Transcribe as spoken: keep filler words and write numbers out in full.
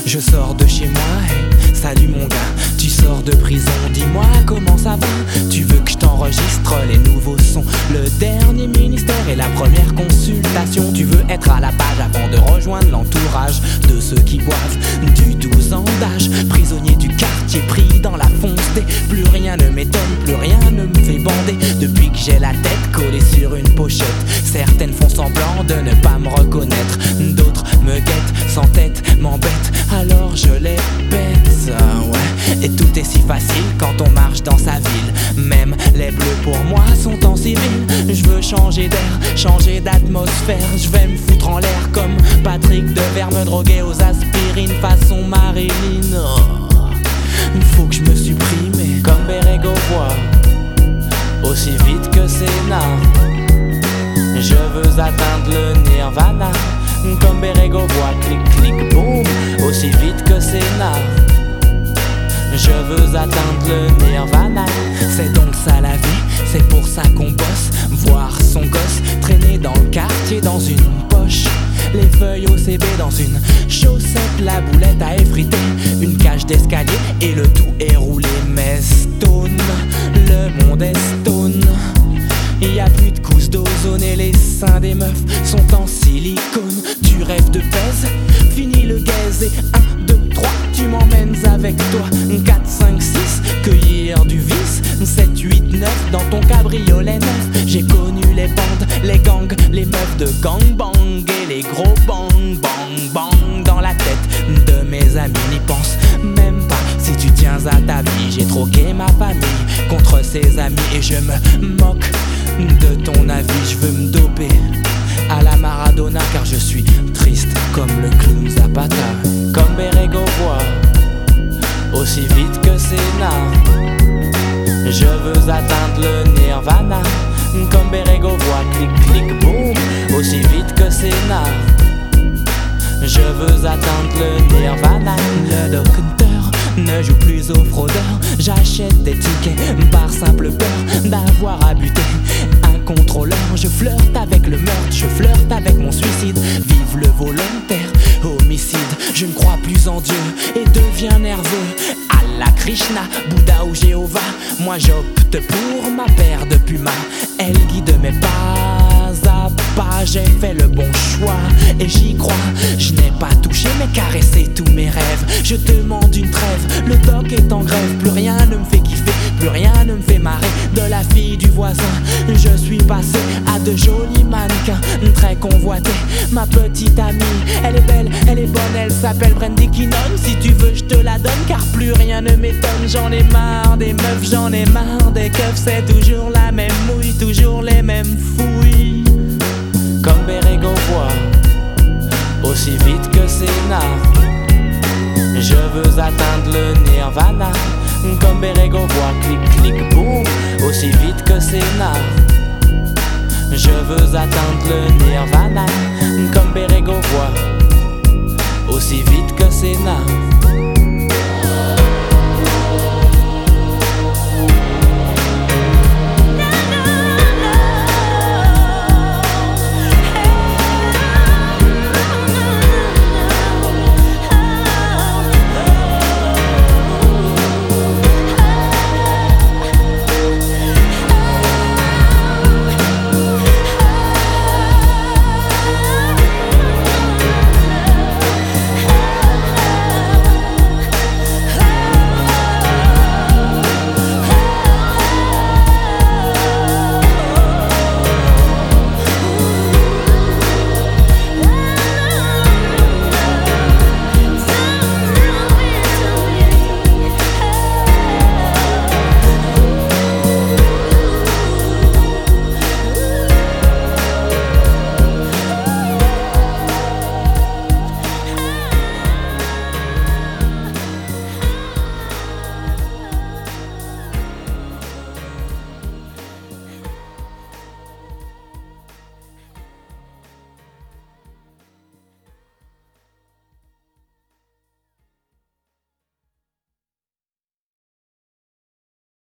Je sors de chez moi, hey, salut mon gars. Tu sors de prison, dis-moi comment ça va. Tu veux que je t'enregistre les nouveaux sons, le dernier ministère et la première consultation. Tu veux être à la page avant de rejoindre l'entourage de ceux qui boivent du douze ans d'âge. Prisonnier du quartier pris dans la fonce des. Plus rien ne m'étonne, plus rien ne me fait bander. Depuis que j'ai la tête collée sur une pochette, certaines font semblant de ne pas me reconnaître. D'autres me guettent, sans tête, m'embêtent, alors je les pète, ah ouais. Et tout est si facile quand on marche dans sa ville. Même les bleus pour moi sont en civil. Je veux changer d'air, changer d'atmosphère. Je vais me foutre en l'air comme Patrick Devers, me droguer aux aspirines façon Marilyn. Oh, faut que je me supprime comme Bérégo voit, aussi vite que Sénat. Je veux atteindre le nirvana comme Bérégo voit, clic clic boum, aussi vite que Sénat. Je veux atteindre le nirvana. C'est donc ça la vie, c'est pour ça qu'on bosse. Voir son gosse traîner dans le quartier dans une poche, les feuilles au C B dans une chaussette, la boulette à effriter, une cage d'escalier et le tout est roulé. Mais stone, le monde est stone. Y a plus de couches d'ozone et les seins des meufs sont en silicone. Tu rêves de pèse, fini le gaze et un, deux, trois, tu m'emmènes avec toi. quatre, cinq, six, cueillir du vice. sept, huit, neuf, dans ton cabriolet neuf. J'ai connu les bandes, les gangs, les meufs de gangbang et les gros bang, bang, bang dans la tête de mes amis. N'y pense même pas si tu tiens à ta vie. J'ai troqué ma famille contre ses amis et je me moque de ton avis. Je veux me doper à la Maradona car je suis triste comme le clown Zapata. Comme Bérégo voit, aussi vite que Sénat. Je veux atteindre le nirvana comme Bérégo voit, clic clic boum, aussi vite que Sénat. Je veux atteindre le nirvana. Le docteur ne joue plus au fraudeur. J'achète des tickets par simple peur d'avoir à buter un contrôleur. Je flirte avec le meurtre, je flirte avec mon suicide. Vive le volontaire homicide. Je ne crois plus en Dieu et deviens nerveux. Allah, Krishna, Bouddha ou Jéhovah, moi j'opte pour ma paire de pumas. Elle guide mes pas à pas. J'ai fait le bon choix et j'y crois. Je n'ai pas touché mais caressé tous mes rêves. Je demande une trêve, le doc est en grève. Plus rien ne me fait kiffer, plus rien ne me fait marrer. De la fille du voisin, je suis passé à de jolis mannequins très convoités. Ma petite amie, elle est belle, elle est bonne, elle s'appelle Brandy Kinnon. Si tu veux je te la donne car plus rien ne m'étonne. J'en ai marre des meufs, j'en ai marre des keufs. C'est toujours la même mouille, toujours les mêmes fouilles. Comme Bérégo voit, aussi vite que Sénat. Je veux atteindre le nirvana comme Bérégo voit, clic clic boum, aussi vite que Sénat. Je veux atteindre le nirvana.